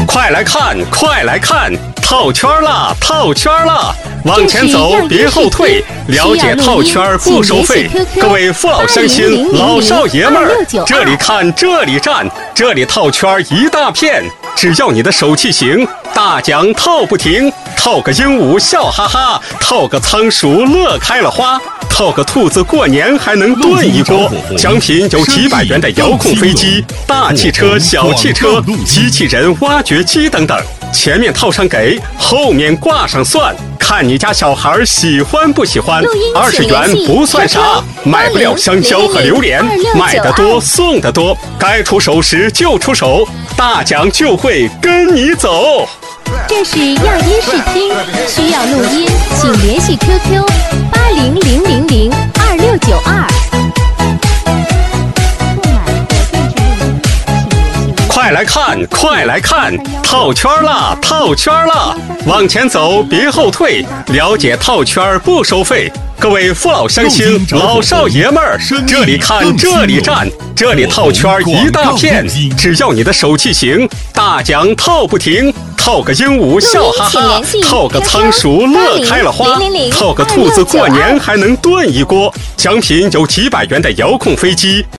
快来看，快来看，套圈啦，套圈啦！往前走，别后退。了解套圈不收费。各位父老乡亲、老少爷们儿，这里看，这里站，这里套圈一大片。只要你的手气行，大奖套不停。套个鹦鹉笑哈哈，套个仓鼠乐开了花，套个兔子过年还能炖一锅。奖品有几百元的遥控飞机、大汽车、小汽车、机器人、挖掘机等等。前面套上给，后面挂上算，看你家小孩喜欢不喜欢。20元不算啥，买不了香蕉和榴莲，买得多送得多，该出手时就出手，大奖就会跟你走。 这是样音试听，需要录音，请联系 QQ8000022692。 快来看，快来看，套圈啦，套圈啦！往前走，别后退。了解套圈不收费。各位父老乡亲、老少爷们儿，这里看，这里站，这里套圈一大片。只要你的手气行，大奖套不停。套个鹦鹉笑哈哈，套个仓鼠乐开了花，套个兔子过年还能炖一锅。奖品有几百元的遥控飞机。